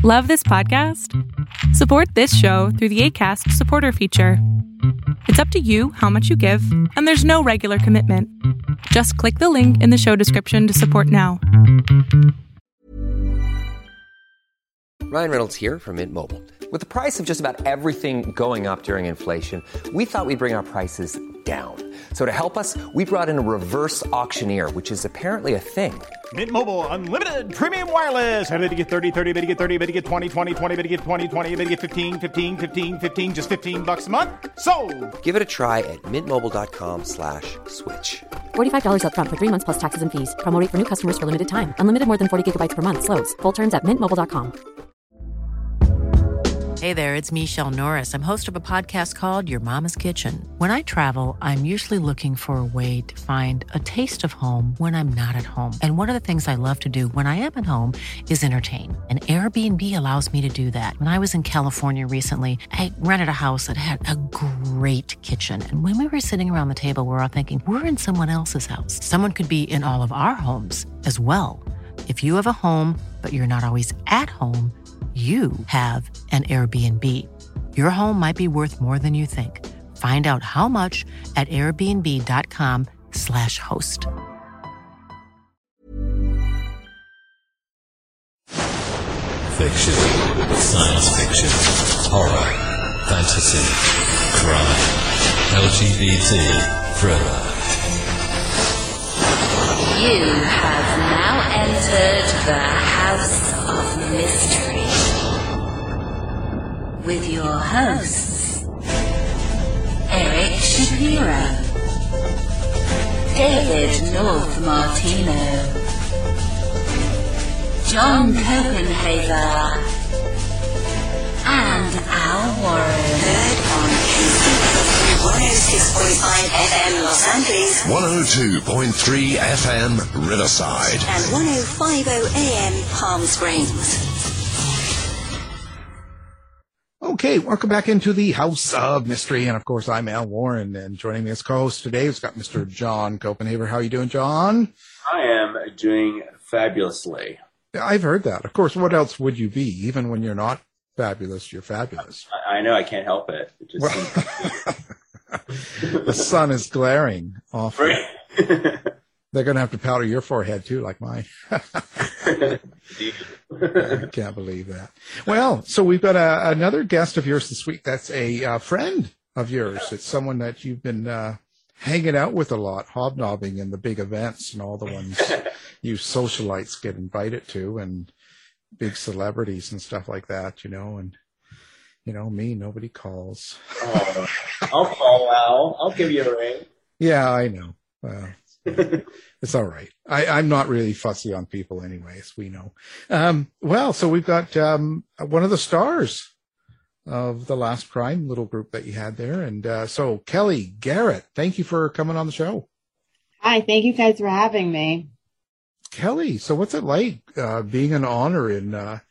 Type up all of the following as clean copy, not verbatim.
Love this podcast? Support this show through the Acast supporter feature. It's up to you how much you give, and there's no regular commitment. Just click the link in the show description to support now. Ryan Reynolds here from Mint Mobile. With the price of just about everything going up during inflation, we thought we'd bring our prices down. So to help us, we brought in a reverse auctioneer, which is apparently a thing. Mint Mobile Unlimited Premium Wireless. How to get 30, 30, bit to get 30, bit to get 20, 20, 20, bit to get 20, 20, bit to get 15, 15, 15, 15, just $15 a month? Sold! Give it a try at mintmobile.com/switch. $45 up front for 3 months plus taxes and fees. Promo rate for new customers for limited time. Unlimited more than 40 gigabytes per month. Slows full terms at mintmobile.com. Hey there, it's Michelle Norris. I'm host of a podcast called Your Mama's Kitchen. When I travel, I'm usually looking for a way to find a taste of home when I'm not at home. And one of the things I love to do when I am at home is entertain. And Airbnb allows me to do that. When I was in California recently, I rented a house that had a great kitchen. And when we were sitting around the table, we're all thinking, we're in someone else's house. Someone could be in all of our homes as well. If you have a home, but you're not always at home, you have an Airbnb. Your home might be worth more than you think. Find out how much at airbnb.com/host. Fiction, science fiction, horror, fantasy, crime, LGBT, thriller. You have now entered the House of Mystery with your hosts, Eric Shapiro, David North Martino, John Copenhaver, and Al Warren. Heard on KCBQ 106.5 FM Los Angeles, 102.3 FM Riverside, and 105.0 AM Palm Springs. Okay, welcome back into the House of Mystery, and of course I'm Al Warren, and joining me as co-host today we've got Mr. John Copenhaver. How are you doing, John? I am doing fabulously. Yeah, I've heard that. Of course, what else would you be? Even when you're not fabulous, you're fabulous. I know, I can't help it. It just The sun is glaring off. Right. They're going to have to powder your forehead, too, like mine. I can't believe that. Well, so we've got another guest of yours this week. That's a friend of yours. It's someone that you've been hanging out with a lot, hobnobbing in the big events and all the ones you socialites get invited to, and big celebrities and stuff like that, and me, nobody calls. Oh, I'll call Al. I'll give you a ring. Yeah, I know. It's all right. I'm not really fussy on people anyways, we know. Well, so we've got one of the stars of the Last Crime little group that you had there. And so Kelly Garrett, thank you for coming on the show. Hi, thank you guys for having me. Kelly, so what's it like being an honor in a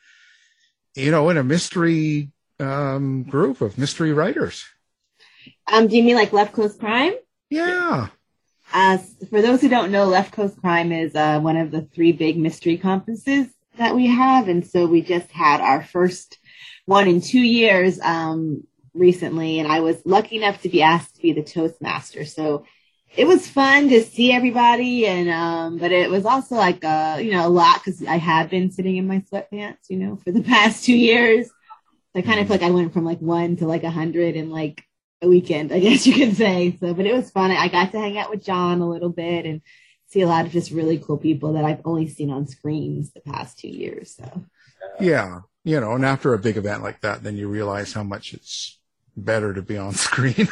mystery group of mystery writers? Do you mean like Left Coast Crime? Yeah. For those who don't know, Left Coast Crime is one of the 3 big mystery conferences that we have. And so we just had our first one in 2 years recently. And I was lucky enough to be asked to be the Toastmaster. So it was fun to see everybody. And but it was also like, a lot, because I have been sitting in my sweatpants, for the past 2 years. So I kind of feel like I went from like 1 to like 100 in like a weekend, I guess you could say. So, but it was fun. I got to hang out with John a little bit and see a lot of just really cool people that I've only seen on screens the past 2 years. So, yeah, and after a big event like that, then you realize how much it's better to be on screen.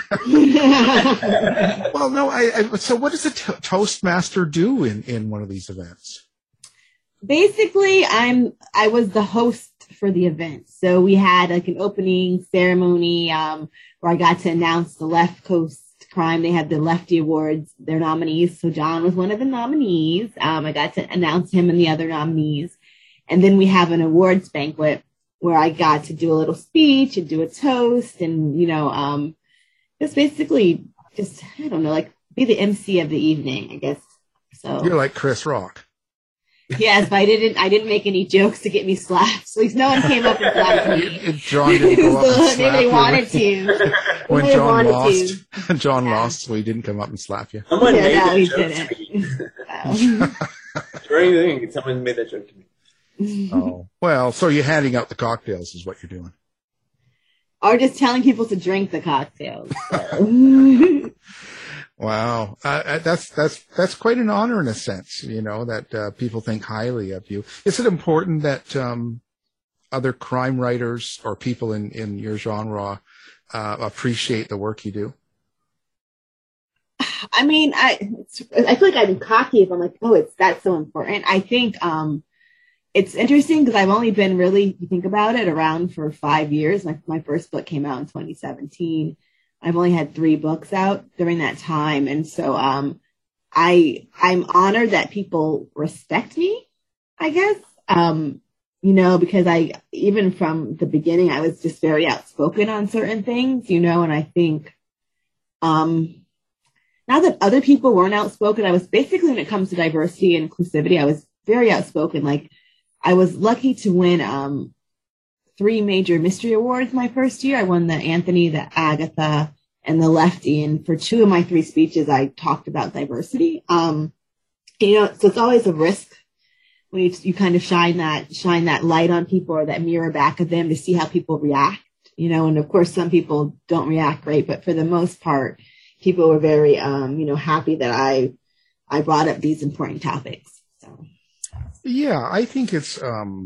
Well, no, so what does a Toastmaster do in one of these events? Basically, I was the host for the event. So we had like an opening ceremony where I got to announce the Left Coast Crime. They had the Lefty Awards, their nominees. So John was one of the nominees. I got to announce him and the other nominees. And then we have an awards banquet where I got to do a little speech and do a toast and, just basically just, I don't know, like be the MC of the evening, I guess. So you're like Chris Rock. Yes, but I didn't make any jokes to get me slapped. So at least no one came up and slapped me. John didn't go up and slap they you. wanted to. When John lost, so he didn't come up and slap you. Someone made no, that he joke didn't. to me. During the thing, someone made that joke to me. Oh, well, so you're handing out the cocktails is what you're doing. Or just telling people to drink the cocktails. So. Wow, that's quite an honor in a sense, that people think highly of you. Is it important that other crime writers or people in your genre appreciate the work you do? I mean, I feel like I'm cocky if I'm like, oh, that's so important. I think it's interesting because I've only been really, if you think about it, around for 5 years. My first book came out in 2017. I've only had 3 books out during that time. And so I'm honored that people respect me, I guess, because even from the beginning, I was just very outspoken on certain things, and I think not that other people weren't outspoken. I was basically, when it comes to diversity and inclusivity, I was very outspoken. Like, I was lucky to win 3 major mystery awards my first year. I won the Anthony, the Agatha, and the Lefty. And for 2 of my 3 speeches, I talked about diversity. So it's always a risk when you kind of shine that light on people or that mirror back at them to see how people react. And of course, some people don't react great, but for the most part, people were very, happy that I brought up these important topics. So. Yeah, I think it's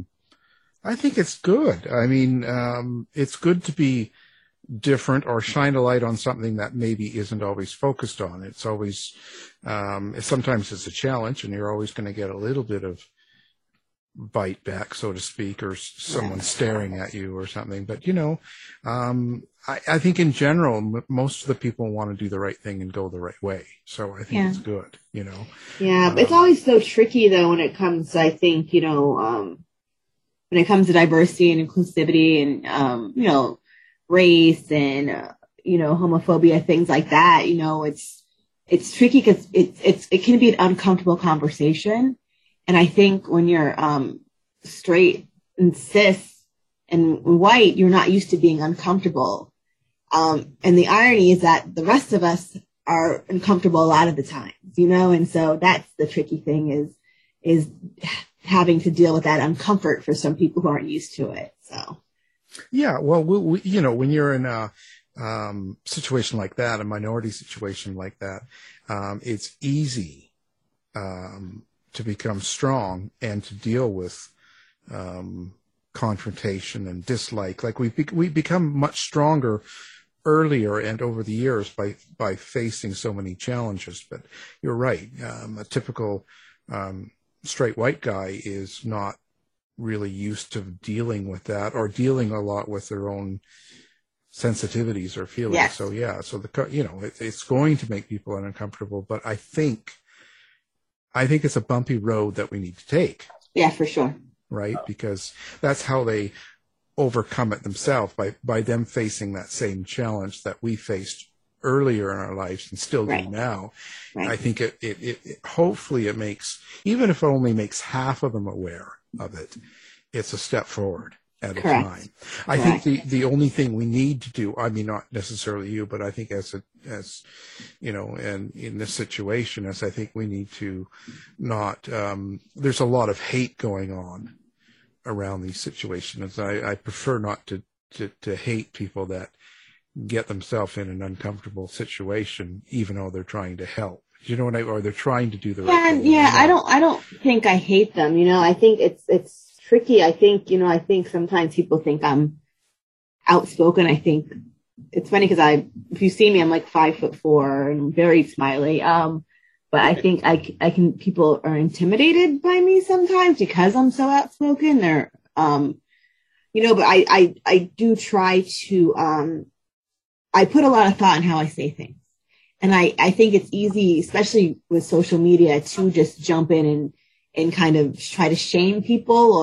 good. I mean, it's good to be different or shine a light on something that maybe isn't always focused on. It's always, sometimes it's a challenge, and you're always going to get a little bit of bite back, so to speak, or someone staring at you or something. But, I think in general, most of the people want to do the right thing and go the right way. So I think it's good, Yeah, but it's always so tricky, though, when it comes, I think, when it comes to diversity and inclusivity and, race and, homophobia, things like that. It's tricky because it can be an uncomfortable conversation. And I think when you're straight and cis and white, you're not used to being uncomfortable. And the irony is that the rest of us are uncomfortable a lot of the times, and so that's the tricky thing is having to deal with that uncomfort for some people who aren't used to it. So. Yeah. Well, when you're in a situation like that, a minority situation like that, it's easy to become strong and to deal with confrontation and dislike. Like we become much stronger earlier and over the years by facing so many challenges. But you're right. A typical straight white guy is not really used to dealing with that, or dealing a lot with their own sensitivities or feelings. Yes. So it's going to make people uncomfortable. But I think it's a bumpy road that we need to take. Yeah, for sure. Right? Because that's how they overcome it themselves, by them facing that same challenge that we faced earlier in our lives and still do now. Right. I think it hopefully it makes, even if it only makes half of them aware of it, it's a step forward at a time. I think the only thing we need to do, I mean, not necessarily you, but I think as and in this situation, I think we need to not, there's a lot of hate going on around these situations. I prefer not to hate people that get themselves in an uncomfortable situation, even though they're trying to help. Or they're trying to do the right thing. Yeah, I don't think I hate them. I think it's tricky. I think sometimes people think I'm outspoken. I think it's funny because if you see me, I'm like 5'4" and I'm very smiley. But I think people are intimidated by me sometimes because I'm so outspoken. They're, but I do try to, I put a lot of thought in how I say things. And I think it's easy, especially with social media, to just jump in and kind of try to shame people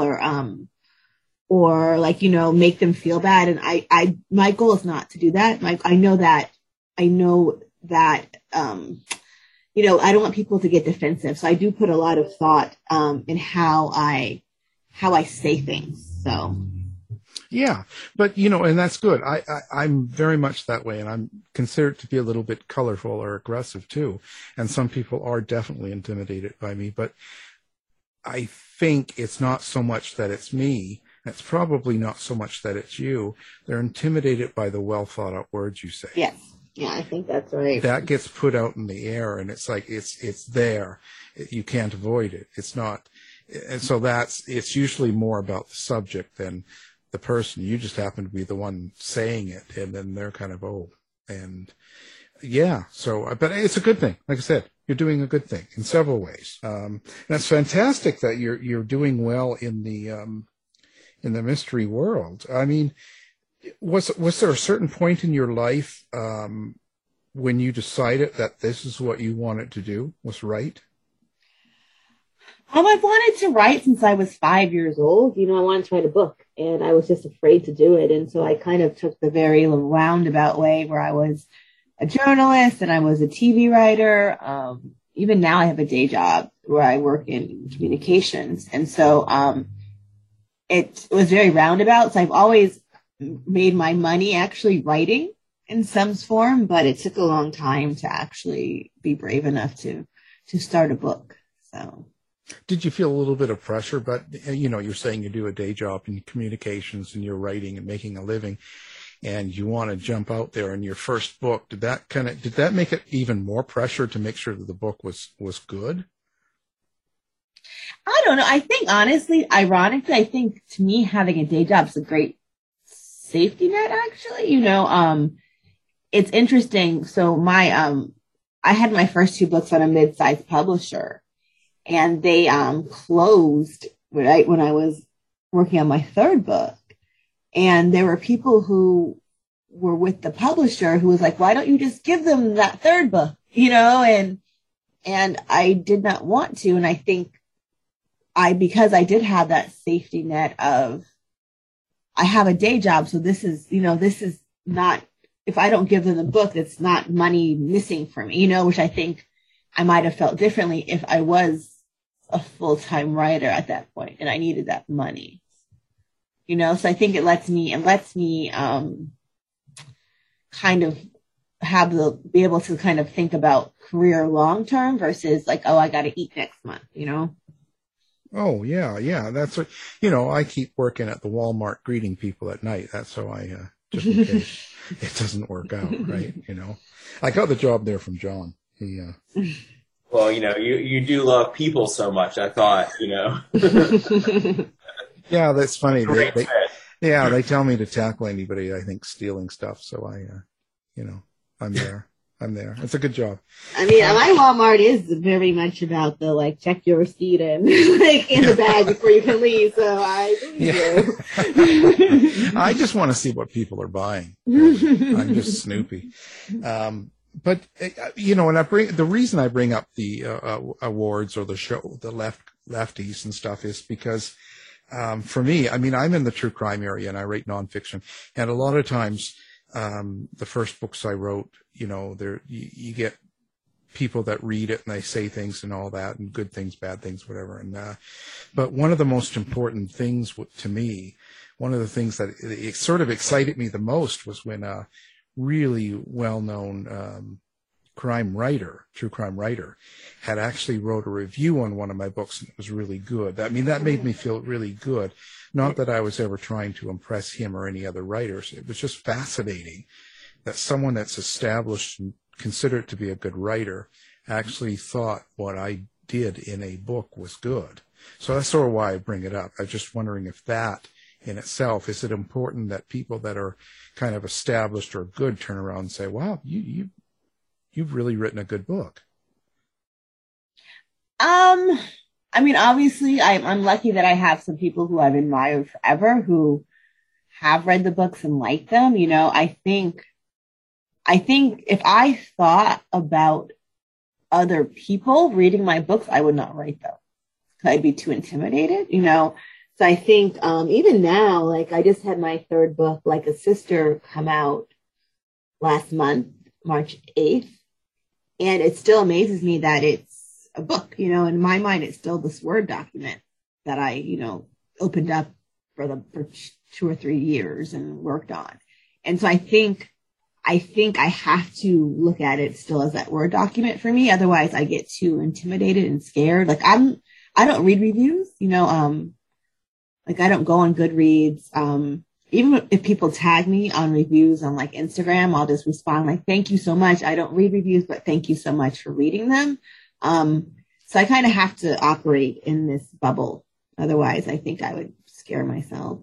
or make them feel bad. And my goal is not to do that. I know that I don't want people to get defensive. So I do put a lot of thought in how I say things. So. Yeah, but and that's good. I'm very much that way, and I'm considered to be a little bit colorful or aggressive too. And some people are definitely intimidated by me, but I think it's not so much that it's me. It's probably not so much that it's you. They're intimidated by the well thought out words you say. Yes. Yeah, I think that's right. That gets put out in the air, and it's like it's there. You can't avoid it. It's not, and so it's usually more about the subject than the person. You just happen to be the one saying it, and then they're kind of and yeah. So, but it's a good thing. Like I said, you're doing a good thing in several ways. And it's fantastic that you're doing well in the mystery world. I mean, was there a certain point in your life when you decided that this is what you wanted to do was right? I've wanted to write since I was 5 years old. I wanted to write a book, and I was just afraid to do it. And so I kind of took the very roundabout way where I was a journalist and I was a TV writer. Even now I have a day job where I work in communications. And so it was very roundabout. So I've always made my money actually writing in some form, but it took a long time to actually be brave enough to start a book. So. Did you feel a little bit of pressure? But, you're saying you do a day job in communications and you're writing and making a living and you want to jump out there in your first book. Did that make it even more pressure to make sure that the book was good? I don't know. I think honestly, ironically, I think to me, having a day job is a great safety net, actually. It's interesting. So I had my first 2 books on a mid-sized publisher. And they closed right when I was working on my 3rd book. And there were people who were with the publisher who was like, why don't you just give them that 3rd book? And I did not want to. And I think because I did have that safety net of, I have a day job. So this is not, if I don't give them the book, it's not money missing for me, which I think I might have felt differently if I was a full-time writer at that point and I needed that money, so I think it lets me kind of be able to kind of think about career long-term versus like, oh, I got to eat next month, Oh yeah. That's what, I keep working at the Walmart greeting people at night. That's how I, just in case it doesn't work out, right? I got the job there from John. He, Well, you do love people so much. I thought, Yeah, that's funny. They tell me to tackle anybody I think stealing stuff. So I'm there. It's a good job. I mean, my Walmart is very much about the check your receipt and in the bag before you can leave. So I believe you. I just want to see what people are buying. I'm just snoopy. But and the reason I bring up the awards or the show, the lefties and stuff, is because for me, I mean, I'm in the true crime area and I write nonfiction, and a lot of times the first books I wrote, you get people that read it and they say things and all that, and good things, bad things, whatever. And but one of the most important things to me, one of the things that it sort of excited me the most was when really well-known true crime writer, had actually wrote a review on one of my books, and it was really good. I mean, that made me feel really good. Not that I was ever trying to impress him or any other writers. It was just fascinating that someone that's established and considered to be a good writer actually thought what I did in a book was good. So that's sort of why I bring it up. I was just wondering if that in itself, is it important that people that are kind of established or good turn around and say, wow, you've really written a good book? I mean, obviously I'm lucky that I have some people who I've admired forever who have read the books and like them. I think if I thought about other people reading my books, I would not write them. I'd be too intimidated, So I think even now, I just had my 3rd book, Like a Sister, come out last month, March 8th. And it still amazes me that it's a book, in my mind, it's still this Word document that I, opened up for 2 or 3 years and worked on. And so I think I have to look at it still as that Word document for me. Otherwise I get too intimidated and scared. Like I don't read reviews, like I don't go on Goodreads. Even if people tag me on reviews on like Instagram, I'll just respond like, thank you so much. I don't read reviews, but thank you so much for reading them. So I kind of have to operate in this bubble. Otherwise, I think I would scare myself.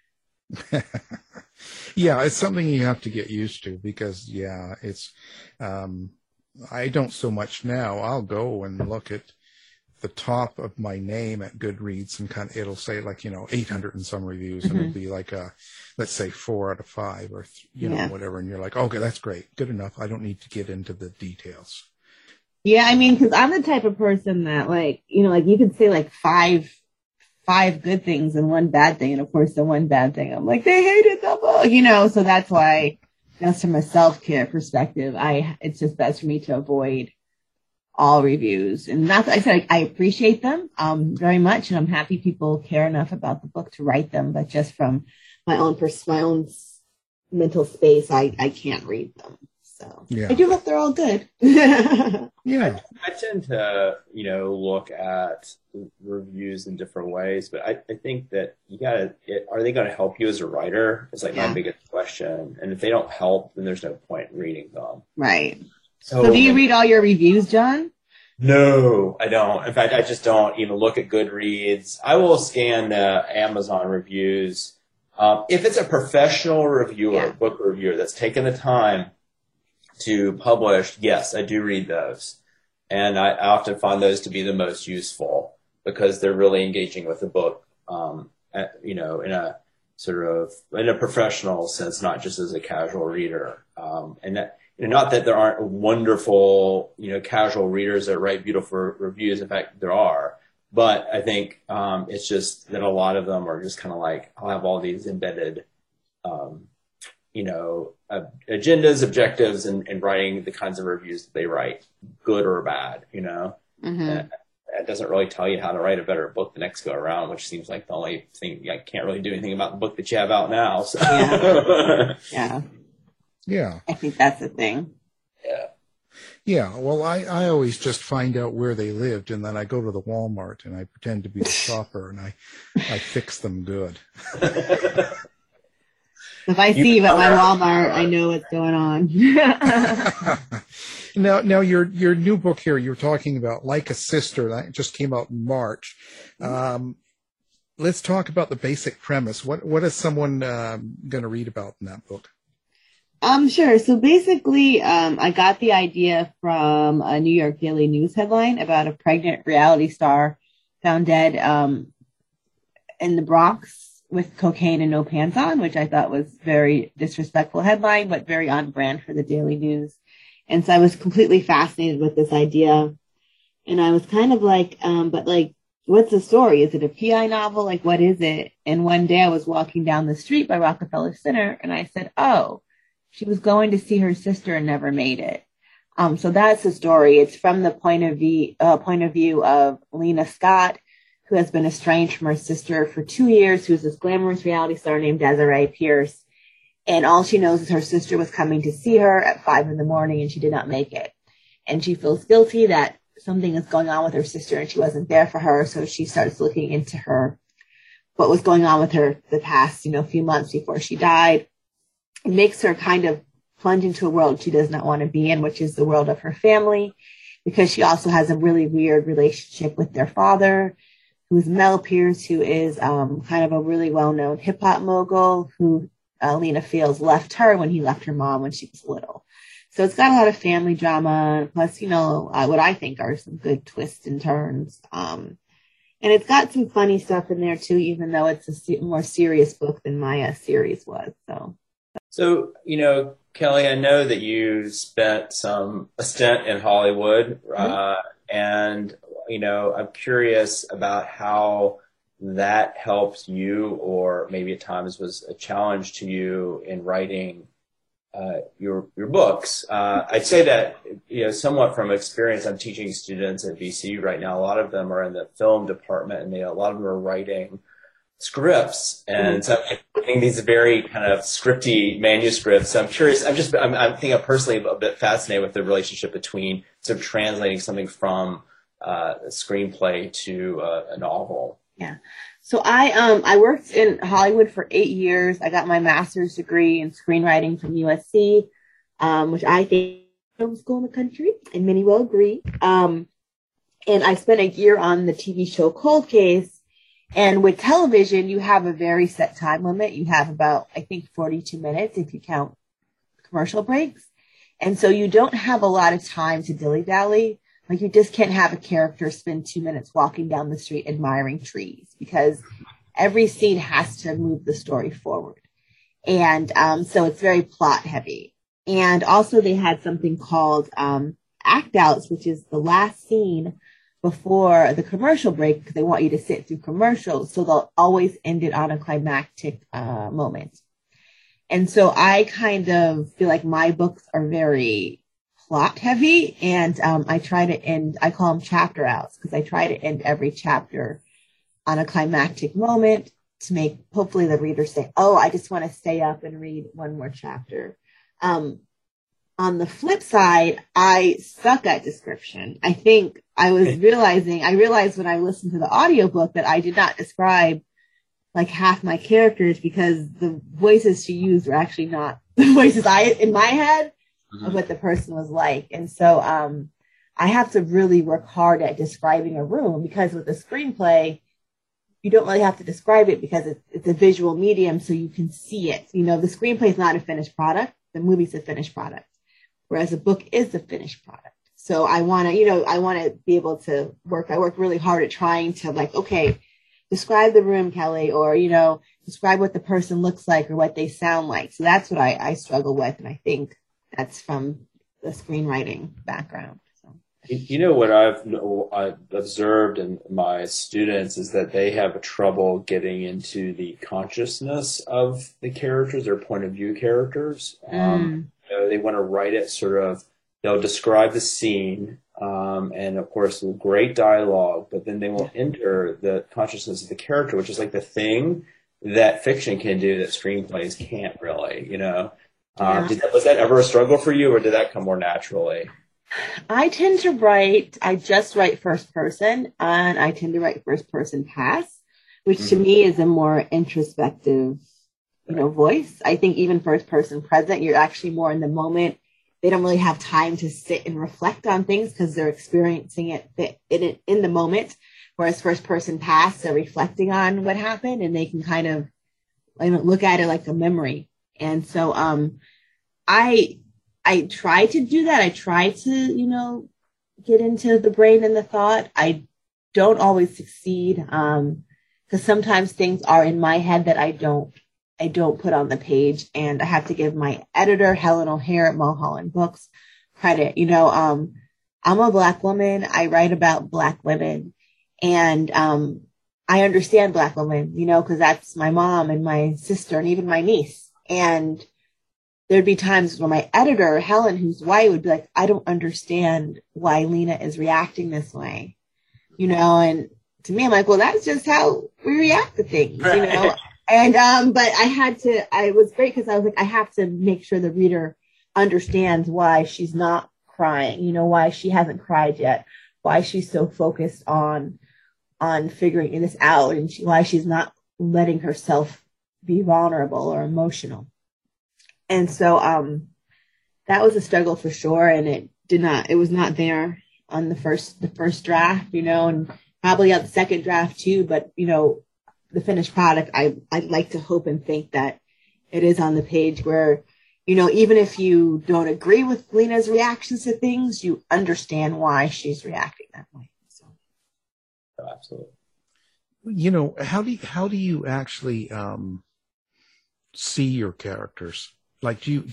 Yeah, it's something you have to get used to because, it's, I don't so much now. I'll go and look at the top of my name at Goodreads and it'll say 800 and some reviews, and it'll be like let's say 4 out of 5 or whatever, and you're like, okay, that's great, good enough. I don't need to get into the details. Yeah, I mean, because I'm the type of person that you could say like five good things and 1 bad thing, and of course the 1 bad thing, I'm like, they hated the book, so that's why, just from a self-care perspective, it's just best for me to avoid all reviews. And that's, I said, I appreciate them very much, and I'm happy people care enough about the book to write them, but just from my own mental space, I can't read them. So I do hope they're all good. Yeah. I tend to, look at reviews in different ways, but I think that are they going to help you as a writer? Is like my biggest question. And if they don't help, then there's no point in reading them. Right. So do you read all your reviews, John? No, I don't. In fact, I just don't even look at Goodreads. I will scan Amazon reviews. If it's a professional reviewer, book reviewer that's taken the time to publish, yes, I do read those. And I often find those to be the most useful because they're really engaging with the book, in a sort of, in a professional sense, not just as a casual reader. And that, not that there aren't wonderful, casual readers that write beautiful reviews. In fact, there are. But I think it's just that a lot of them are just kind of like, I'll have all these embedded, agendas, objectives, and writing the kinds of reviews that they write, good or bad, Mm-hmm. It doesn't really tell you how to write a better book the next go around, which seems like the only thing. I can't really do anything about the book that you have out now. So. Yeah. Yeah. I think that's the thing. Yeah. Yeah. Well, I always just find out where they lived, and then I go to the Walmart and I pretend to be the shopper, and I fix them good. If I see you at my Walmart, I know what's going on. Now your new book here, you're talking about Like a Sister, that just came out in March. Let's talk about the basic premise. What is someone going to read about in that book? Sure. So basically, I got the idea from a New York Daily News headline about a pregnant reality star found dead in the Bronx with cocaine and no pants on, which I thought was very disrespectful headline, but very on brand for the Daily News. And so I was completely fascinated with this idea. And I was kind of like, but like, what's the story? Is it a PI novel? Like, what is it? And one day I was walking down the street by Rockefeller Center, and I said, oh, she was going to see her sister and never made it. So that's the story. It's from the point of view of Lena Scott, who has been estranged from her sister for 2 years, who's this glamorous reality star named Desiree Pierce. And all she knows is her sister was coming to see her at 5 a.m, and she did not make it. And she feels guilty that something is going on with her sister and she wasn't there for her. So she starts looking into what was going on with her the past, few months before she died. It makes her kind of plunge into a world she does not want to be in, which is the world of her family, because she also has a really weird relationship with their father, who is Mel Pierce, who is kind of a really well-known hip-hop mogul who Lena feels left her when he left her mom when she was little. So it's got a lot of family drama, plus, what I think are some good twists and turns. And it's got some funny stuff in there, too, even though it's a more serious book than my series was. So, Kelly, I know that you spent a stint in Hollywood, and, I'm curious about how that helped you, or maybe at times was a challenge to you in writing your books. I'd say that, somewhat from experience, I'm teaching students at VCU right now. A lot of them are in the film department, and a lot of them are writing scripts. And so I'm reading these very kind of scripty manuscripts. So I'm curious. I think I'm personally a bit fascinated with the relationship between sort of translating something from a screenplay to a novel. Yeah. So I worked in Hollywood for 8 years. I got my master's degree in screenwriting from USC, which I think is the film school in the country, and many will agree. And I spent a year on the TV show Cold Case. And with television, you have a very set time limit. You have about, I think, 42 minutes if you count commercial breaks. And so you don't have a lot of time to dilly-dally. Like, you just can't have a character spend 2 minutes walking down the street admiring trees, because every scene has to move the story forward. And so it's very plot heavy. And also they had something called act outs, which is the last scene before the commercial break, because they want you to sit through commercials. So they'll always end it on a climactic moment. And so I kind of feel like my books are very plot heavy, and I try to end, I call them chapter outs, because I try to end every chapter on a climactic moment to make hopefully the reader say, oh, I just want to stay up and read one more chapter. On the flip side, I suck at description. I think I realized when I listened to the audiobook that I did not describe like half my characters, because the voices she used were actually not the voices in my head of what the person was like. And so I have to really work hard at describing a room, because with a screenplay, you don't really have to describe it because it's a visual medium, so you can see it. The screenplay is not a finished product. The movie's a finished product, whereas a book is the finished product. So I want to be able to I work really hard at trying to, like, okay, describe the room, Kelly, or, describe what the person looks like or what they sound like. So that's what I struggle with. And I think that's from the screenwriting background. So. What I've observed in my students is that they have trouble getting into the consciousness of the characters, their point of view characters. They want to write it they'll describe the scene, and of course, great dialogue, but then they will enter the consciousness of the character, which is like the thing that fiction can do that screenplays can't really, Was that ever a struggle for you, or did that come more naturally? I just write first person, and I tend to write first person past, which to me is a more introspective, voice. I think even first person present, you're actually more in the moment. They don't really have time to sit and reflect on things because they're experiencing it in the moment. Whereas first person past, they're reflecting on what happened, and they can kind of look at it like a memory. And so I try to do that. I try to, get into the brain and the thought. I don't always succeed because sometimes things are in my head that I don't put on the page, and I have to give my editor, Helen O'Hare at Mulholland Books, credit. I'm a Black woman. I write about Black women, and I understand Black women, because that's my mom and my sister and even my niece. And there'd be times where my editor, Helen, who's white, would be like, I don't understand why Lena is reacting this way, and to me, I'm like, well, that's just how we react to things, And, but I was great because I was like, I have to make sure the reader understands why she's not crying, why she hasn't cried yet, why she's so focused on figuring this out, and why she's not letting herself be vulnerable or emotional. And so, that was a struggle for sure. And it was not there on the first draft, and probably on the second draft too, but, the finished product, I'd like to hope and think that it is on the page where, even if you don't agree with Lena's reactions to things, you understand why she's reacting that way. So. Oh, absolutely. How do you actually see your characters? Like, do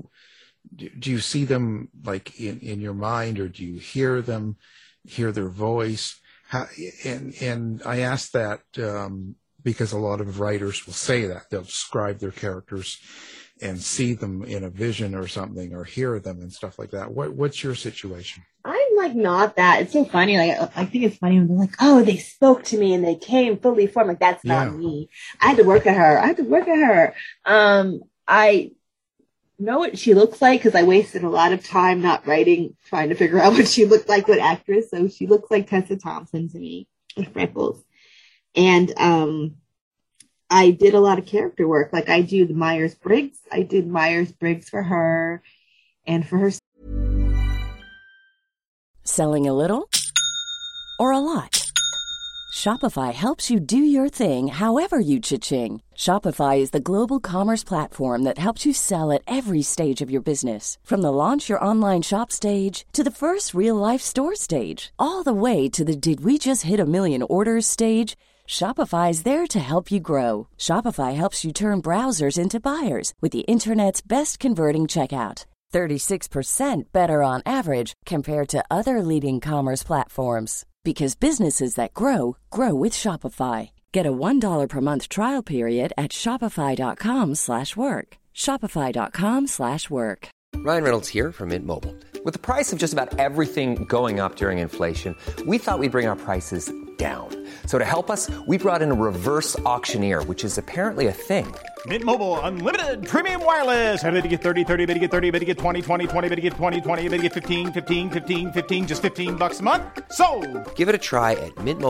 you see them like in your mind, or do you hear them, hear their voice? And I asked that because a lot of writers will say that. They'll describe their characters and see them in a vision or something, or hear them and stuff like that. What's your situation? I'm like not that. It's so funny. Like I think it's funny when they're like, "Oh, they spoke to me and they came fully formed." Like that's not me. I had to work at her. I know what she looks like because I wasted a lot of time not writing, trying to figure out what she looked like, what actress. So she looks like Tessa Thompson to me with freckles. And I did a lot of character work. Like I do the Myers-Briggs. I did Myers-Briggs for her and for her. Selling a little or a lot? Shopify helps you do your thing however you cha-ching. Shopify is the global commerce platform that helps you sell at every stage of your business. From the launch your online shop stage to the first real-life store stage, all the way to the did we just hit a million orders stage. Shopify is there to help you grow. Shopify helps you turn browsers into buyers with the internet's best converting checkout. 36% better on average compared to other leading commerce platforms. Because businesses that grow, grow with Shopify. Get a $1 per month trial period at shopify.com/work. Shopify.com/work. Ryan Reynolds here from Mint Mobile. With the price of just about everything going up during inflation, we thought we'd bring our prices down. So to help us, we brought in a reverse auctioneer, which is apparently a thing. Mint Mobile Unlimited Premium Wireless. How to get 30, 30, bit to get 30, bit to get 20, 20, 20, bit to get 20, 20, bit to get 15, 15, 15, 15, just $15 a month? Sold! Give it a try at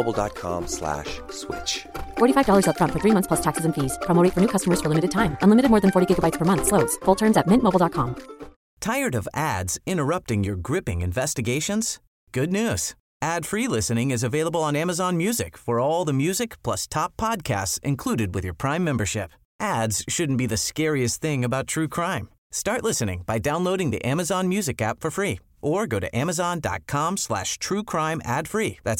mintmobile.com/switch. $45 up front for 3 months plus taxes and fees. Promo rate for new customers for limited time. Unlimited more than 40 gigabytes per month. Slows full terms at mintmobile.com. Tired of ads interrupting your gripping investigations? Good news. Ad-free listening is available on Amazon Music for all the music plus top podcasts included with your Prime membership. Ads shouldn't be the scariest thing about true crime. Start listening by downloading the Amazon Music app for free or go to amazon.com/truecrime ad-free. That's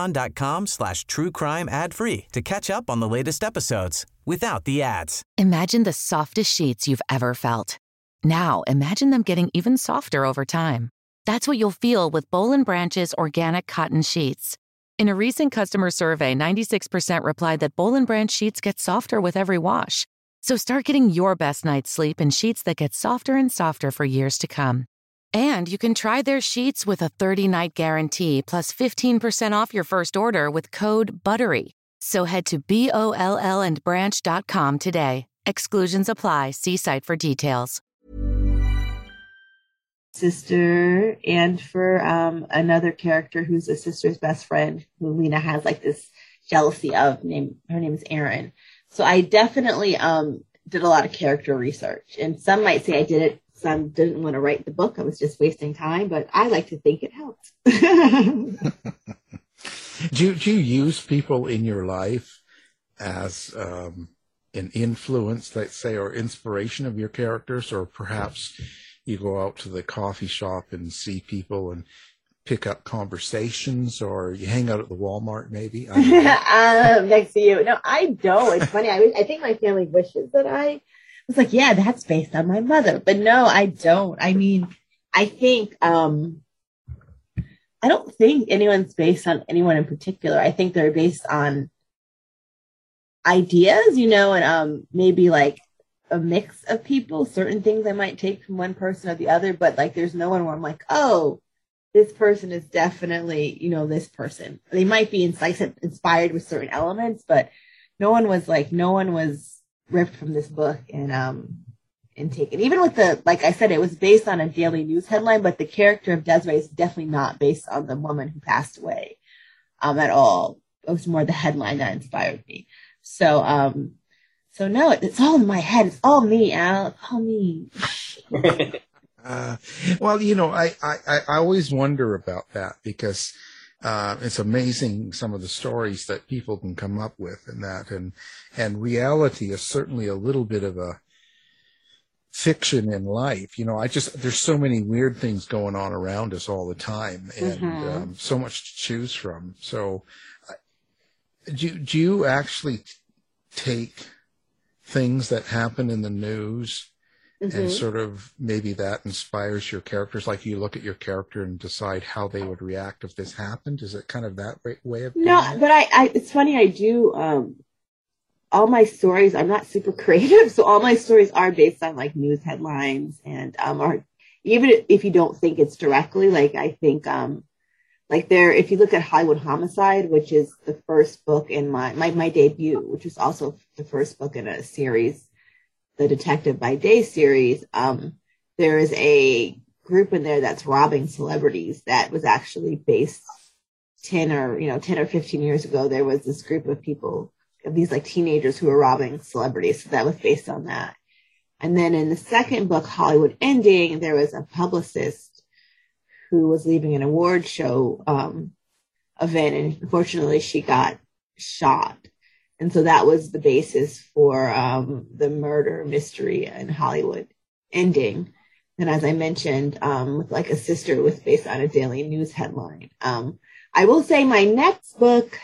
amazon.com/truecrime ad-free to catch up on the latest episodes without the ads. Imagine the softest sheets you've ever felt. Now imagine them getting even softer over time. That's what you'll feel with Boll & Branch's organic cotton sheets. In a recent customer survey, 96% replied that Boll & Branch sheets get softer with every wash. So start getting your best night's sleep in sheets that get softer and softer for years to come. And you can try their sheets with a 30-night guarantee plus 15% off your first order with code BUTTERY. So head to BOLLandbranch.com today. Exclusions apply. See site for details. Sister, and for another character who's a sister's best friend who Lena has like this jealousy of. Her name is Erin. So I definitely did a lot of character research, and some might say I did it. Some didn't want to write the book. I was just wasting time, but I like to think it helped. Do you use people in your life as an influence, let's say, or inspiration of your characters, or perhaps you go out to the coffee shop and see people and pick up conversations, or you hang out at the Walmart maybe? Next to you. No, I don't. It's funny. I think my family wishes that I was like, yeah, that's based on my mother. But no, I don't. I mean, I think, I don't think anyone's based on anyone in particular. I think they're based on ideas, and maybe like a mix of people. Certain things I might take from one person or the other, but like there's no one where I'm like, oh, this person is definitely, this person. They might be inspired with certain elements, but no one was ripped from this book and taken. Even with like I said, it was based on a daily news headline, but the character of Desiree is definitely not based on the woman who passed away at all. It was more the headline that inspired me. So no, it's all in my head. It's all me, Al. It's all me. Well, I always wonder about that because it's amazing some of the stories that people can come up with and reality is certainly a little bit of a fiction in life. There's so many weird things going on around us all the time and so much to choose from. So do you actually take things that happen in the news and sort of maybe that inspires your characters? Like you look at your character and decide how they would react if this happened? Is it kind of that way of doing it? But it's funny. I do, all my stories, I'm not super creative, so all my stories are based on like news headlines and are, even if you don't think it's directly, like I think like if you look at Hollywood Homicide, which is the first book in my debut, which is also the first book in a series, the Detective by Day series, there is a group in there that's robbing celebrities that was actually based 10 or 15 years ago. There was this group of people, of these like teenagers who were robbing celebrities. So that was based on that. And then in the second book, Hollywood Ending, there was a publicist who was leaving an award show event, and unfortunately she got shot. And so that was the basis for the murder mystery in Hollywood Ending. And as I mentioned, with like a sister, was based on a daily news headline. I will say my next book,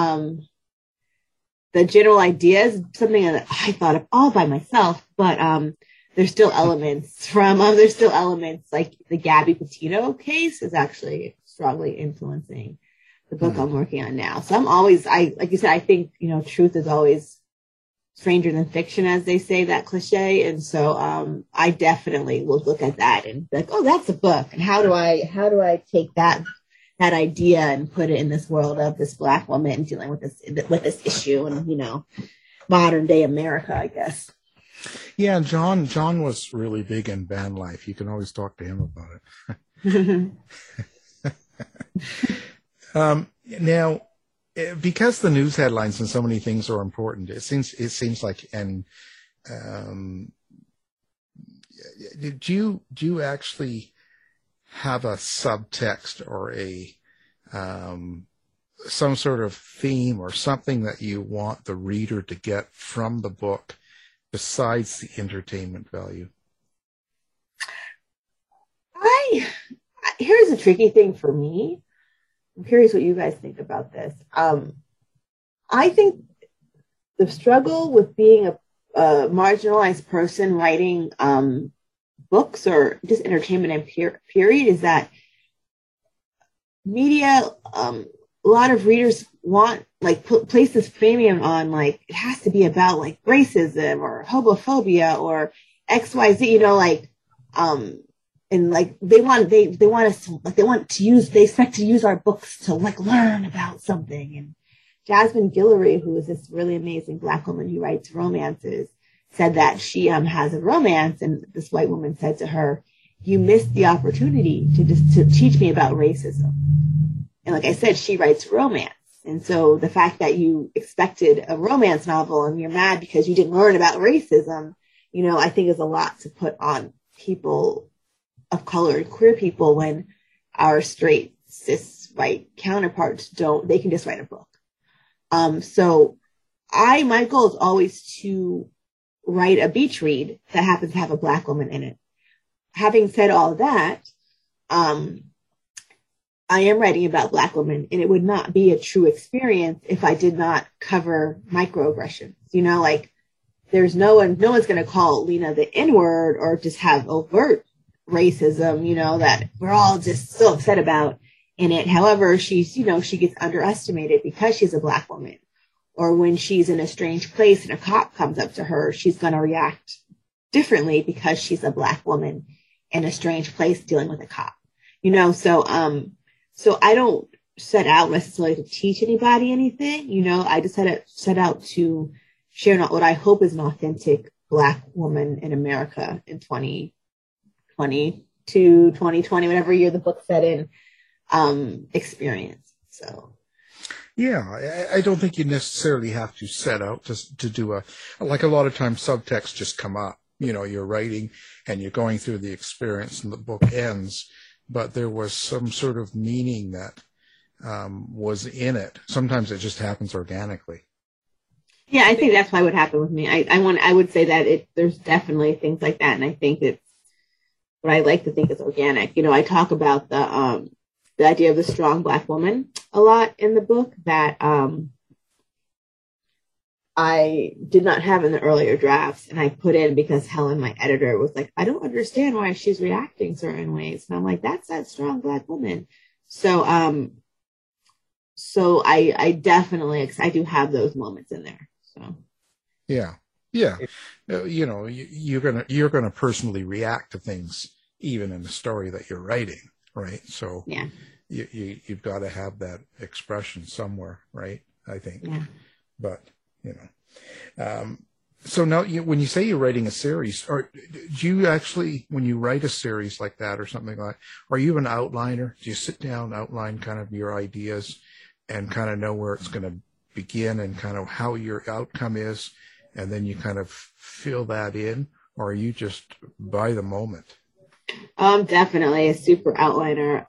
the general idea is something that I thought of all by myself, but there's still elements like the Gabby Petito case is actually strongly influencing the book I'm working on now. So like you said, I think, truth is always stranger than fiction, as they say, that cliche. And so I definitely will look at that and be like, oh, that's a book. And how do I take that idea and put it in this world of this Black woman dealing with this issue and, modern day America, I guess. Yeah, John was really big in van life. You can always talk to him about it. Now, because the news headlines and so many things are important, it seems like, and do you actually have a subtext or a some sort of theme or something that you want the reader to get from the book besides the entertainment value? Here's a tricky thing for me. I'm curious what you guys think about this. I think the struggle with being a marginalized person writing books or just entertainment and period is that media, a lot of readers want place this premium on it has to be about racism or homophobia or XYZ, and they expect to use our books to learn about something. And Jasmine Guillory, who is this really amazing Black woman who writes romances, said that she has a romance, and this white woman said to her, "You missed the opportunity to teach me about racism." And like I said, she writes romance. And so the fact that you expected a romance novel and you're mad because you didn't learn about racism, I think is a lot to put on people of color and queer people when our straight, cis, white counterparts they can just write a book. So my goal is always to write a beach read that happens to have a Black woman in it. Having said all that, I am writing about Black women, and it would not be a true experience if I did not cover microaggressions. There's no one's going to call Lena the N-word or just have overt racism, that we're all just so upset about in it. However, she gets underestimated because she's a Black woman. Or when she's in a strange place and a cop comes up to her, she's going to react differently because she's a Black woman in a strange place dealing with a cop. So I don't set out necessarily to teach anybody anything. I just set out to share what I hope is an authentic Black woman in America in 2022, 2020, whatever year the book set in, experience. So. Yeah, I don't think you necessarily have to set out to do a lot of times subtext just come up. You're writing and you're going through the experience and the book ends, but there was some sort of meaning that was in it. Sometimes it just happens organically. Yeah, I think that's why it would happen with me. I would say that there's definitely things like that, and I think it's what I like to think is organic. I talk about the idea of the strong Black woman a lot in the book that I did not have in the earlier drafts, and I put in because Helen, my editor, was like, I don't understand why she's reacting certain ways. And I'm like, that's that strong Black woman. So I definitely, I do have those moments in there. So Yeah. You're gonna personally react to things even in the story that you're writing, right? So yeah, you've got to have that expression somewhere, right? I think. Yeah. But so now when you say you're writing a series, or do you actually, when you write a series like that or something like, are you an outliner? Do you sit down, outline kind of your ideas, and kind of know where it's going to begin and kind of how your outcome is, and then you kind of fill that in, or are you just by the moment? Definitely a super outliner.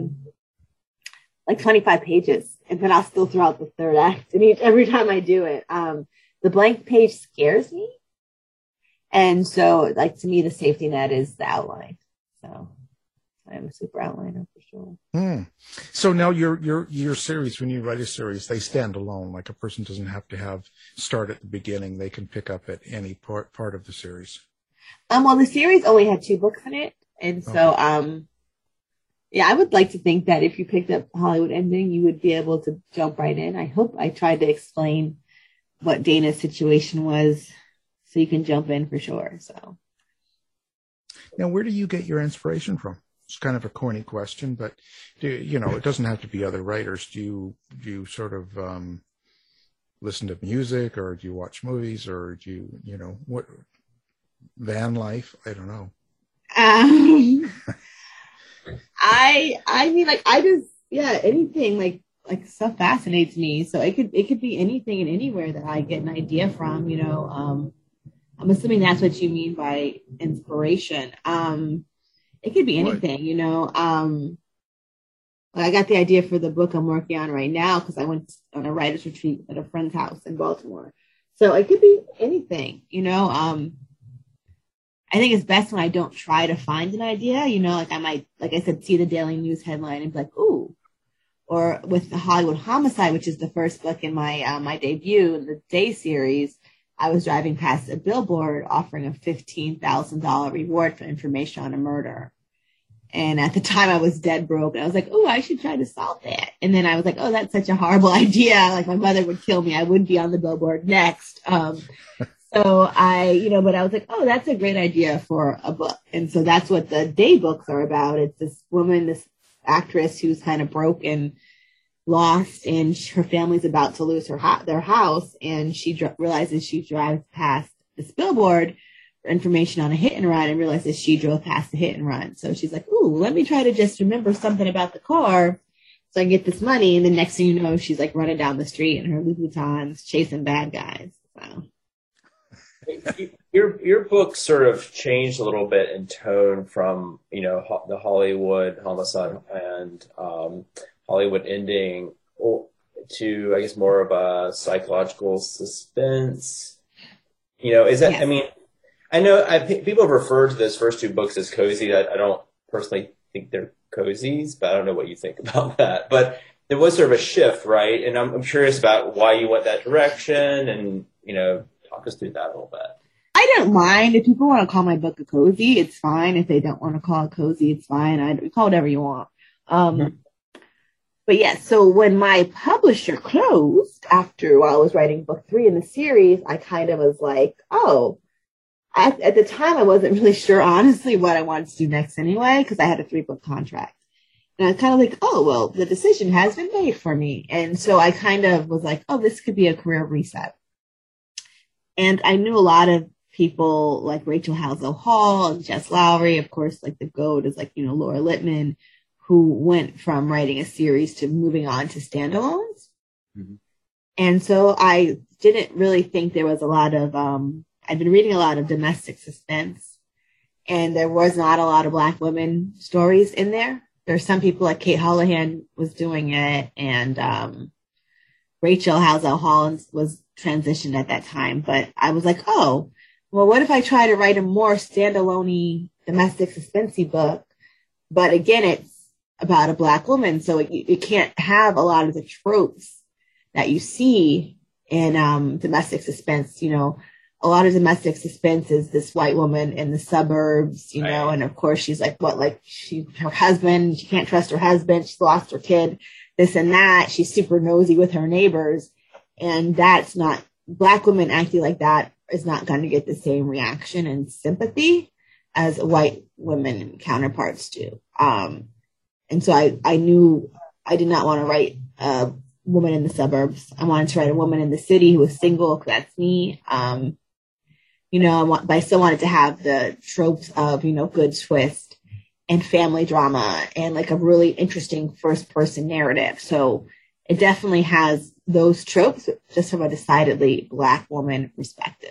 Like 25 pages, and then I'll still throw out the third act. And every time I do it, the blank page scares me, and so like to me, the safety net is the outline. So I'm a super outliner for sure. So now your series, when you write a series, they stand alone. Like a person doesn't have to start at the beginning. They can pick up at any part of the series. Well, the series only had 2 books in it, and so I would like to think that if you picked up Hollywood Ending, you would be able to jump right in. I hope I tried to explain what Dana's situation was, so you can jump in for sure. So now, where do you get your inspiration from? It's kind of a corny question, but it doesn't have to be other writers. Do you sort of listen to music, or do you watch movies, or do you what van life? I don't know. I mean, like, I just, anything like stuff fascinates me. So it could be anything and anywhere that I get an idea from, I'm assuming that's what you mean by inspiration. It could be anything, I got the idea for the book I'm working on right now because I went on a writer's retreat at a friend's house in Baltimore. So it could be anything, I think it's best when I don't try to find an idea, like I might, like I said, see the Daily News headline and be like, ooh. Or with the Hollywood Homicide, which is the first book in my my debut in the Day series, I was driving past a billboard offering a $15,000 reward for information on a murder. And at the time I was dead broke. And I was like, oh, I should try to solve that. And then I was like, oh, that's such a horrible idea. Like my mother would kill me. I wouldn't be on the billboard next. So but I was like, oh, that's a great idea for a book. And so that's what the Day books are about. It's this woman, this actress who's kind of broke and lost, and her family's about to lose their house. And she realizes she drives past this billboard for information on a hit and run, and realizes she drove past the hit and run. So she's like, ooh, let me try to just remember something about the car so I can get this money. And the next thing you know, she's like running down the street in her Louboutins chasing bad guys. So. Your book sort of changed a little bit in tone from, the Hollywood Homicide and Hollywood Ending to, I guess, more of a psychological suspense. Is that, yes. I mean, I know people have referred to those first 2 books as cozy. I don't personally think they're cozies, but I don't know what you think about that. But there was sort of a shift, right? And I'm curious about why you went that direction, and, talk us through that a little bit. I don't mind. If people want to call my book a cozy, it's fine. If they don't want to call it cozy, it's fine. I call it whatever you want. But yeah, so when my publisher closed while I was writing book 3 in the series, I kind of was like, oh, at the time I wasn't really sure, honestly, what I wanted to do next anyway, because I had a 3-book contract. And I was kind of like, oh, well, the decision has been made for me. And so I kind of was like, oh, this could be a career reset. And I knew a lot of people like Rachel Halsell Hall and Jess Lowry, of course, like the GOAT is like, Laura Littman, who went from writing a series to moving on to standalones. Mm-hmm. And so I didn't really think there was a lot of, I'd been reading a lot of domestic suspense, and there was not a lot of Black women stories in there. There's some people like Kate Houlihan was doing it, and Rachel Halsell Hall was transitioned at that time. But I was like, oh, well, what if I try to write a more standalone domestic suspensey book? But again, it's about a Black woman, so it can't have a lot of the tropes that you see in domestic suspense. A lot of domestic suspense is this white woman in the suburbs, right. And of course she's like, her husband, she can't trust her husband, she's lost her kid, this and that. She's super nosy with her neighbors. And that's not Black women acting like that is not going to get the same reaction and sympathy as white women and counterparts do. And so I knew I did not want to write a woman in the suburbs. I wanted to write a woman in the city who was single, because that's me. But I still wanted to have the tropes of, good twist and family drama and like a really interesting first person narrative. So it definitely has those tropes, just from a decidedly Black woman perspective.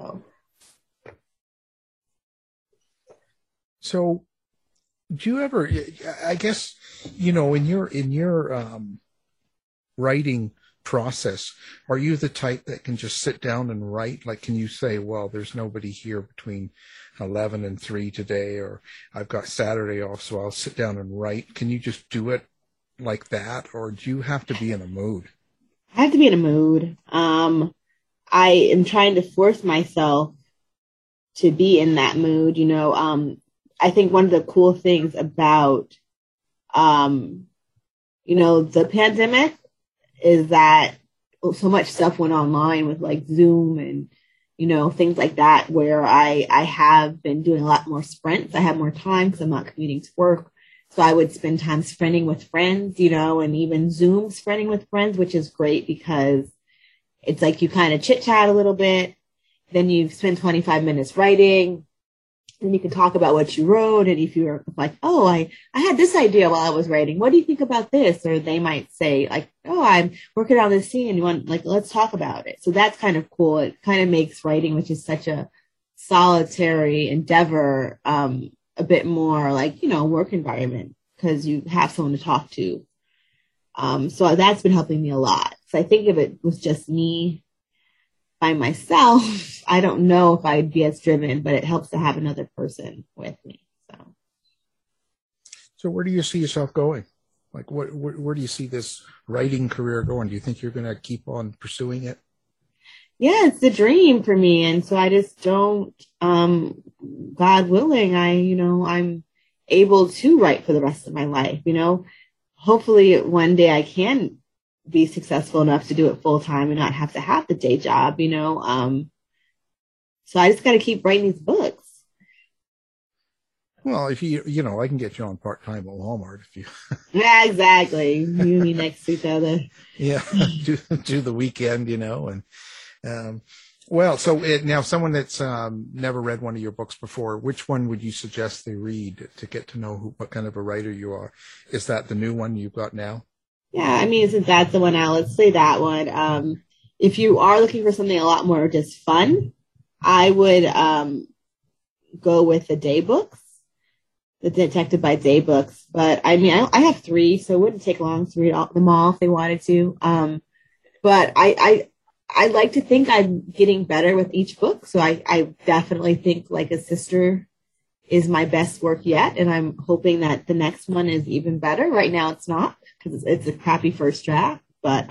So do you ever, I guess, in your writing process, are you the type that can just sit down and write? Like, can you say, well, there's nobody here between 11 and 3 today, or I've got Saturday off, so I'll sit down and write? Can you just do it like that, or do you have to be in a mood? I have to be in a mood. I am trying to force myself to be in that mood. I think one of the cool things about, the pandemic is that so much stuff went online with like Zoom and, things like that, where I have been doing a lot more sprints. I have more time because I'm not commuting to work. So I would spend time sprinting with friends, and even Zoom sprinting with friends, which is great because it's like you kind of chit chat a little bit. Then you spend 25 minutes writing. Then you can talk about what you wrote. And if you're like, oh, I had this idea while I was writing. What do you think about this? Or they might say like, oh, I'm working on this scene. Let's talk about it. So that's kind of cool. It kind of makes writing, which is such a solitary endeavor, a bit more like, work environment, because you have someone to talk to. So that's been helping me a lot. So I think if it was just me by myself, I don't know if I'd be as driven, but it helps to have another person with me. So where do you see yourself going? Like, where do you see this writing career going? Do you think you're going to keep on pursuing it? Yeah, it's the dream for me. And so I just don't, God willing, I'm able to write for the rest of my life. Hopefully one day I can be successful enough to do it full time and not have to have the day job, So I just got to keep writing these books. Well, if I can get you on part-time at Walmart if you. Yeah, exactly. You and me next to each other. Yeah, do the weekend, and. So now someone that's never read one of your books before, which one would you suggest they read to get to know what kind of a writer you are? Is that the new one you've got now? Yeah, since that's the one out, let's say that one. If you are looking for something a lot more just fun, I would go with the Day books, the Detective by Day books. But I have 3, so it wouldn't take long to read them all if they wanted to. But I like to think I'm getting better with each book. So I definitely think Like a Sister is my best work yet. And I'm hoping that the next one is even better. Right now it's not, because it's a crappy first draft. But,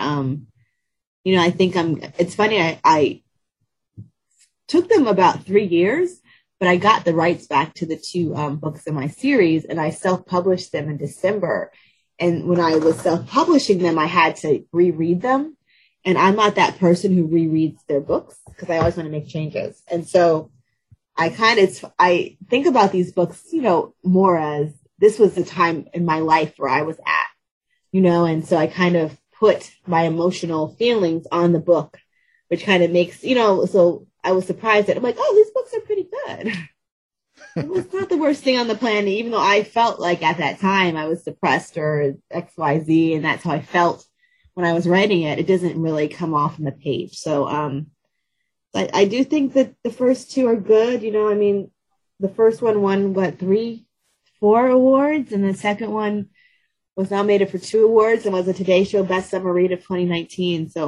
I think it's funny. I took them about 3 years, but I got the rights back to the 2 books in my series, and I self-published them in December. And when I was self-publishing them, I had to reread them. And I'm not that person who rereads their books, because I always want to make changes. And so I think about these books, more as this was the time in my life where I was at, and so I kind of put my emotional feelings on the book, which kind of makes, so I was surprised that I'm like, oh, these books are pretty good. It's not the worst thing on the planet, even though I felt like at that time I was depressed or XYZ, and that's how I felt when I was writing it. It doesn't really come off on the page. So, I do think that the first 2 are good. The first one won 4 awards, and the second one was nominated for 2 awards and was a Today Show Best Summer Read of 2019. So,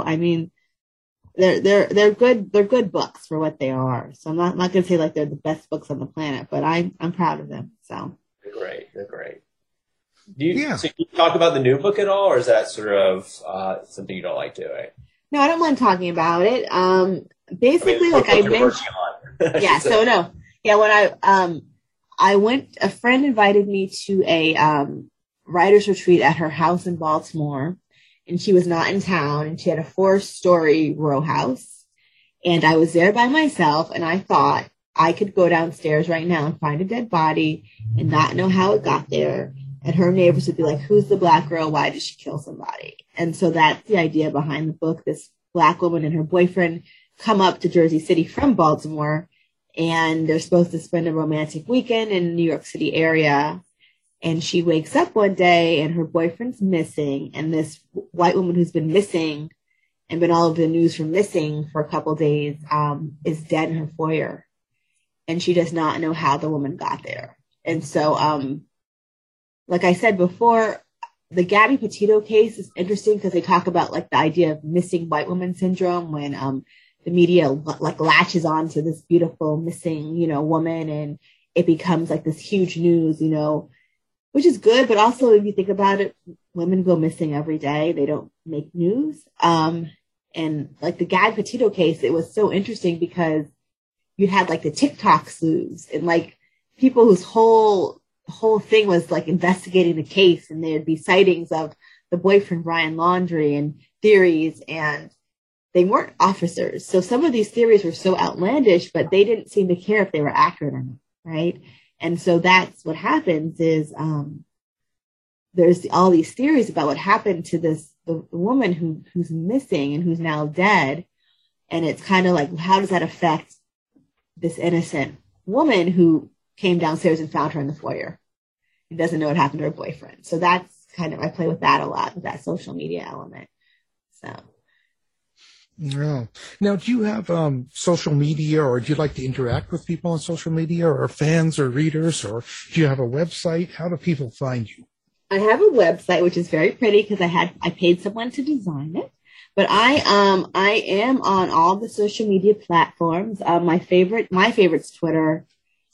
they're good. They're good books for what they are. So I'm not going to say like they're the best books on the planet, but I'm proud of them. So they're great. So can you talk about the new book at all, or is that sort of something you don't like doing? No, I don't mind talking about it. Basically, like I mentioned, yeah. So no, yeah. When a friend invited me to a writer's retreat at her house in Baltimore, and she was not in town, and she had a 4-story row house, And I was there by myself, and I thought I could go downstairs right now and find a dead body and not know how it got there. And her neighbors would be like, who's the black girl? Why did she kill somebody? And so that's the idea behind the book. This black woman and her boyfriend come up to Jersey City from Baltimore, and they're supposed to spend a romantic weekend in the New York City area. And she wakes up one day and her boyfriend's missing. And this white woman who's been missing and been all over the news for missing for a couple of days is dead in her foyer. And she does not know how the woman got there. And so, like I said before, the Gabby Petito case is interesting because they talk about like the idea of missing white woman syndrome when the media like latches on to this beautiful missing, woman, and it becomes like this huge news, which is good. But also, if you think about it, women go missing every day. They don't make news. And like the Gabby Petito case, it was so interesting because you had like the TikTok sleuths and like people whose whole thing was like investigating the case, and there'd be sightings of the boyfriend Brian Laundrie and theories, and they weren't officers. So some of these theories were so outlandish, but they didn't seem to care if they were accurate or not, right? And so that's what happens is there's all these theories about what happened to the woman who's missing and who's now dead. And it's kind of like, how does that affect this innocent woman who came downstairs and found her in the foyer and doesn't know what happened to her boyfriend? So that's kind of, I play with that a lot, with that social media element. So. Yeah. Now, do you have social media, or do you like to interact with people on social media, or fans or readers, or do you have a website? How do people find you? I have a website, which is very pretty because I paid someone to design it. But I am on all the social media platforms. My favorite's Twitter.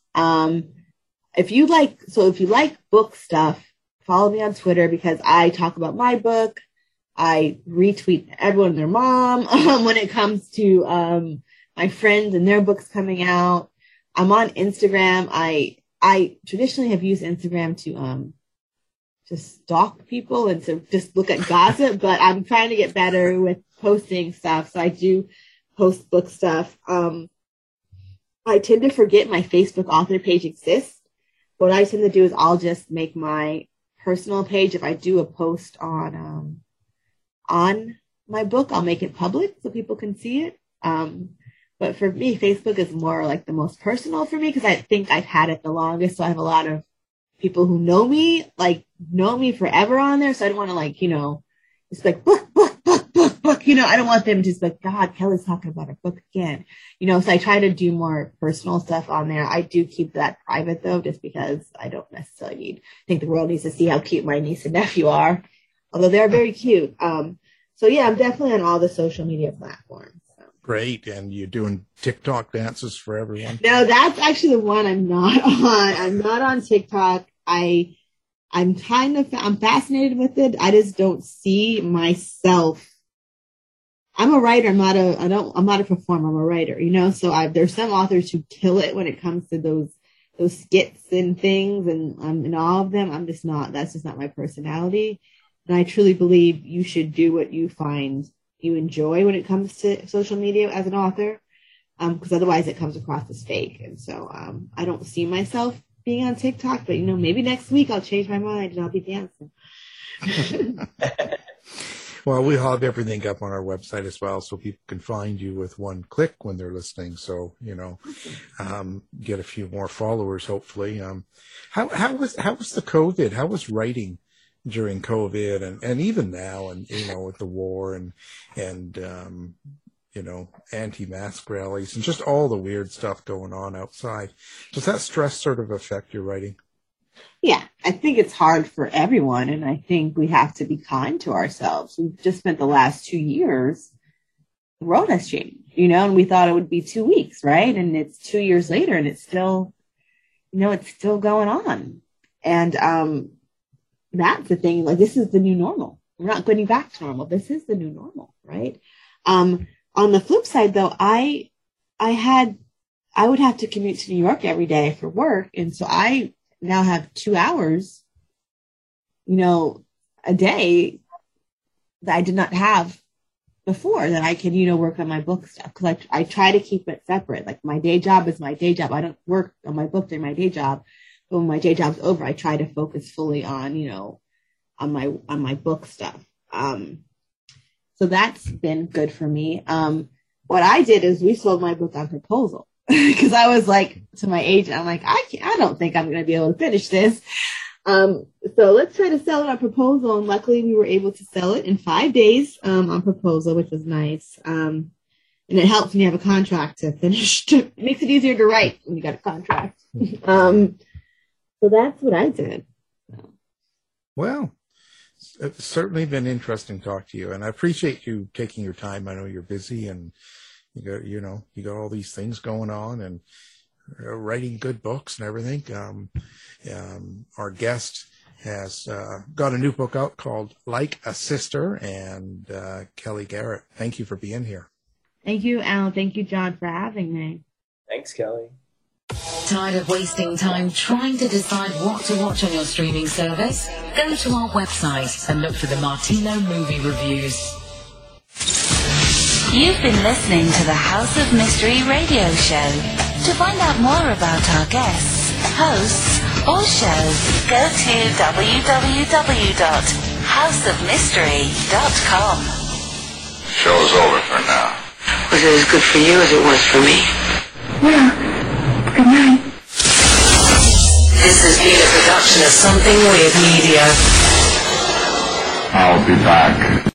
If you like book stuff, follow me on Twitter because I talk about my book. I retweet everyone and their mom when it comes to my friends and their books coming out. I'm on Instagram. I traditionally have used Instagram to stalk people and to just look at gossip, but I'm trying to get better with posting stuff. So I do post book stuff. I tend to forget my Facebook author page exists. What I tend to do is I'll just make my personal page. If I do a post on my book, I'll make it public so people can see it. But for me, Facebook is more like the most personal for me because I think I've had it the longest. So I have a lot of people who know me forever on there. So I don't want to it's like book. I don't want them to just like, God, Kelly's talking about her book again. So I try to do more personal stuff on there. I do keep that private though, just because I don't necessarily think the world needs to see how cute my niece and nephew are, although they're very cute. So yeah, I'm definitely on all the social media platforms. So. Great. And you're doing TikTok dances for everyone? No, that's actually the one I'm not on. I'm not on TikTok. I'm fascinated with it. I just don't see myself. I'm a writer. I'm not a performer. I'm a writer, so there's some authors who kill it when it comes to those skits and things and all of them. I'm just not, that's just not my personality. And I truly believe you should do what you find you enjoy when it comes to social media as an author. Because otherwise it comes across as fake. And so, I don't see myself being on TikTok, but maybe next week I'll change my mind and I'll be dancing. Well, we have everything up on our website as well, so people can find you with one click when they're listening. So, get a few more followers, hopefully. How was the COVID? How was writing during COVID and even now, and, with the war and anti-mask rallies and just all the weird stuff going on outside? Does that stress sort of affect your writing? Yeah, I think it's hard for everyone, and I think we have to be kind to ourselves. We've just spent the last 2 years, the world has changed, and we thought it would be 2 weeks, right? And it's 2 years later, and it's still, it's still going on. And that's the thing, this is the new normal. We're not getting back to normal. This is the new normal, right? On the flip side, though, I would have to commute to New York every day for work, and so I now have 2 hours, a day that I did not have before, that I can, work on my book stuff. Cause I try to keep it separate. Like my day job is my day job. I don't work on my book during my day job. But when my day job's over, I try to focus fully on, on my book stuff. So that's been good for me. What I did is we sold my book on proposal because I was like to my agent, I'm like, I don't think I'm going to be able to finish this. So let's try to sell it on proposal. And luckily we were able to sell it in 5 days, on proposal, which was nice. And it helps when you have a contract to finish. It makes it easier to write when you got a contract. So that's what I did. Well, it's certainly been interesting to talk to you, and I appreciate you taking your time. I know you're busy, and you got all these things going on, and writing good books and everything. Our guest has got a new book out called Like a Sister, and Kelly Garrett. Thank you for being here. Thank you, Alan. Thank you, John, for having me. Thanks, Kelly. Tired of wasting time trying to decide what to watch on your streaming service? Go to our website and look for the Martino Movie Reviews. You've been listening to the House of Mystery radio show. To find out more about our guests, hosts, or shows, go to www.houseofmystery.com. Show's over for now. Was it as good for you as it was for me? Yeah. Good night. This has been a production of Something Weird Media. I'll be back.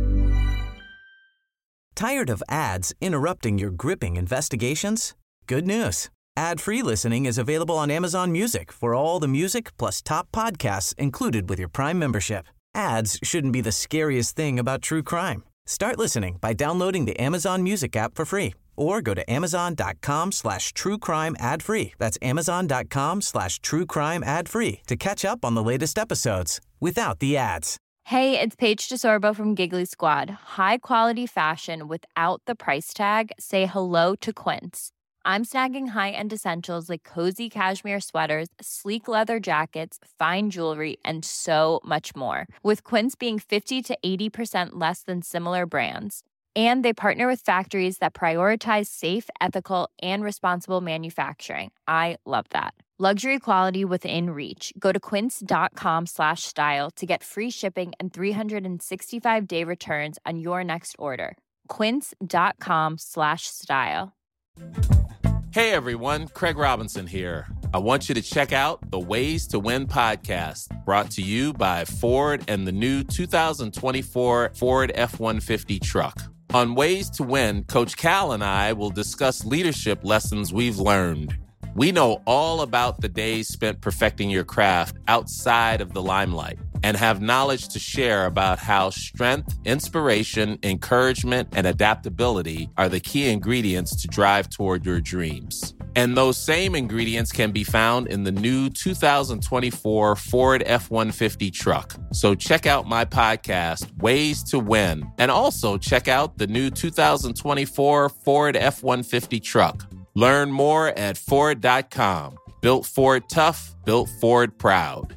Tired of ads interrupting your gripping investigations? Good news. Ad-free listening is available on Amazon Music for all the music plus top podcasts included with your Prime membership. Ads shouldn't be the scariest thing about true crime. Start listening by downloading the Amazon Music app for free. Or go to amazon.com/truecrime ad-free. That's amazon.com/truecrime ad-free to catch up on the latest episodes without the ads. Hey, it's Paige DeSorbo from Giggly Squad. High quality fashion without the price tag. Say hello to Quince. I'm snagging high-end essentials like cozy cashmere sweaters, sleek leather jackets, fine jewelry, and so much more. With Quince being 50 to 80% less than similar brands. And they partner with factories that prioritize safe, ethical, and responsible manufacturing. I love that. Luxury quality within reach. Go to quince.com/style to get free shipping and 365-day returns on your next order. Quince.com/style. Hey everyone, Craig Robinson here. I want you to check out the Ways to Win podcast, brought to you by Ford and the new 2024 Ford F-150 truck. On Ways to Win, Coach Cal and I will discuss leadership lessons we've learned. We know all about the days spent perfecting your craft outside of the limelight and have knowledge to share about how strength, inspiration, encouragement, and adaptability are the key ingredients to drive toward your dreams. And those same ingredients can be found in the new 2024 Ford F-150 truck. So check out my podcast, Ways to Win, and also check out the new 2024 Ford F-150 truck. Learn more at Ford.com. Built Ford tough, built Ford proud.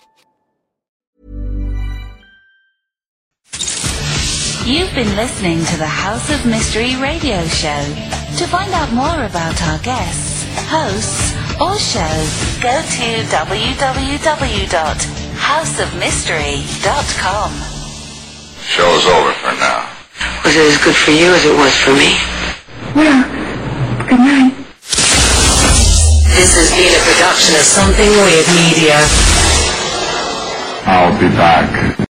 You've been listening to the House of Mystery radio show. To find out more about our guests, hosts, or shows, go to www.houseofmystery.com. Show's over for now. Was it as good for you as it was for me? Yeah. Good night. This has been a production of Something Weird Media. I'll be back.